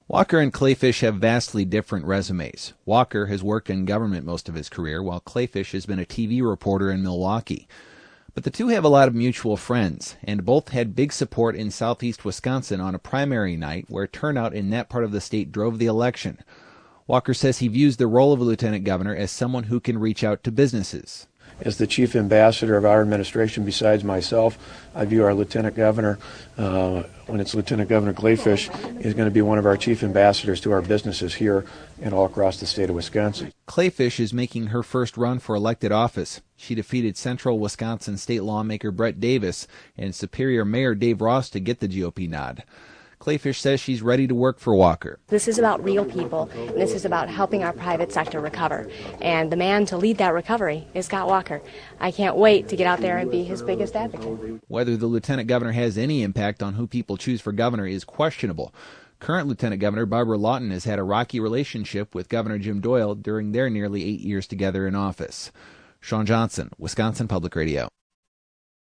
Walker and Kleefisch have vastly different resumes. Walker has worked in government most of his career, while Kleefisch has been a TV reporter in Milwaukee. But the two have a lot of mutual friends, and both had big support in southeast Wisconsin on a primary night where turnout in that part of the state drove the election. Walker says he views the role of a lieutenant governor as someone who can reach out to businesses. As the chief ambassador of our administration, besides myself, I view our lieutenant governor, when it's Lieutenant Governor Kleefisch, is going to be one of our chief ambassadors to our businesses here and all across the state of Wisconsin. Kleefisch is making her first run for elected office. She defeated Central Wisconsin state lawmaker Brett Davis and Superior Mayor Dave Ross to get the GOP nod. Kleefisch says she's ready to work for Walker. This is about real people, and this is about helping our private sector recover. And the man to lead that recovery is Scott Walker. I can't wait to get out there and be his biggest advocate. Whether the lieutenant governor has any impact on who people choose for governor is questionable. Current Lieutenant Governor Barbara Lawton has had a rocky relationship with Governor Jim Doyle during their nearly 8 years together in office. Sean Johnson, Wisconsin Public Radio.